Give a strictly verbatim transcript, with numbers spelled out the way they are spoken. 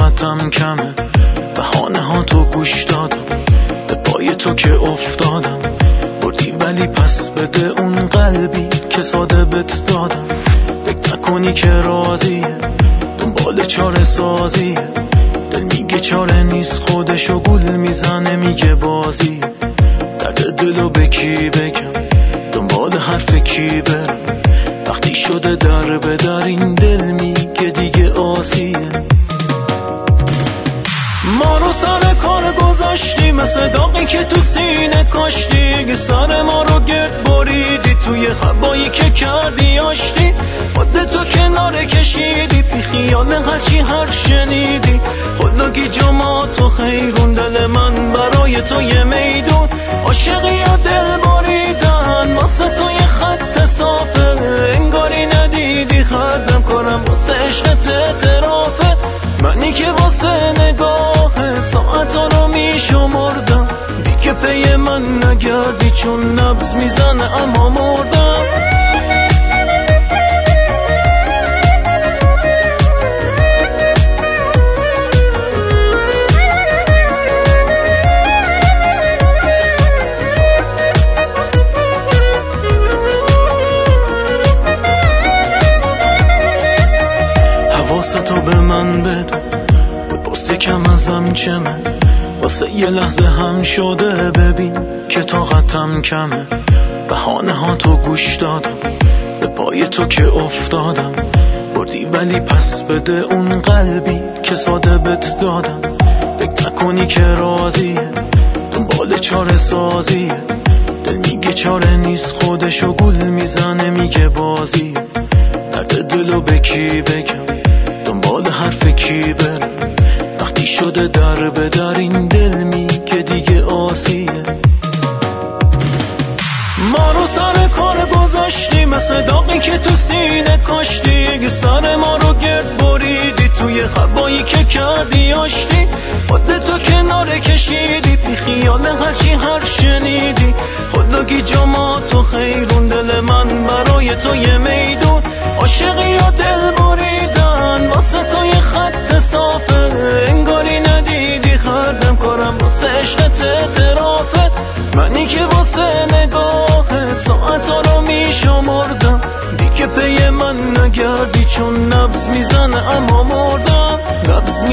طاقتم کمه، بهانه ها تو گوش دادم، به پای تو که افتادم، بردی ولی پس بده اون قلبی که ساده بت دادم. فکر نکنی که راضیه، دنبال چاره سازیه، دل میگه چاره نیست، خودشو گول میزنه میگه بازیه. درد دلو به کی بگم، دنبال حرف کی برم، وقتی شده در به در این دل میگه دیگه آسیه. ما رو سر کار گذاشتی، مثل داغی که تو سینه کاشتی، سر ما رو گرد بریدی، توی خبایی که کردی آشتی، خودتو کنار کشیدی، بی خیال هرچی هر شنیدی، خودگی جماعت و خیرون، دل من برای تو یه میدون، عاشقی یا دل بریدن، واسه تو یه خط صافه، انگاری ندیدی خردم کنم واسه عشقت اعترافه، منی که واسه نگاهه ساعتا رو میشمردم، دیگه پی من نگردی چون نبض میزنه اما مردم. حواستو به من بده، بپرسی کم ازم چمه، واسه یه لحظه هم شده ببین که طاقتم کمه، بهانه ها تو گوش دادم، به پای تو که افتادم، بردی ولی پس بده اون قلبی که ساده بت دادم. فکر نکنی که راضیه، دنبال چاره سازیه، دل میگه چاره نیست، خودشو گول میزنه میگه بازیه. درد دلو به کی بگم، دنبال حرف کی برم، وقتی شده در به در این دل میگه دیگه آسیه. ما رو سر کار گذاشتی، مثل داغی که تو سینه کاشتی، سر ما رو گرد بریدی، توی خبایی که کردی آشتی، خودتو کنار کشیدی، بی خیال هرچی هر شنیدی، خودگی جماعت و خیرون، دل من برای تو یه میدون، عاشقی یا دل بریدن، واسه تو یه خط صافه، انگاری ندیدی خردم کنم واسه عشقت اعترافه، منی که واسه نگاهه ساعتا رو میشمردم، دیگه پی من نگردی چون نبض میزنه اما مردم، نبض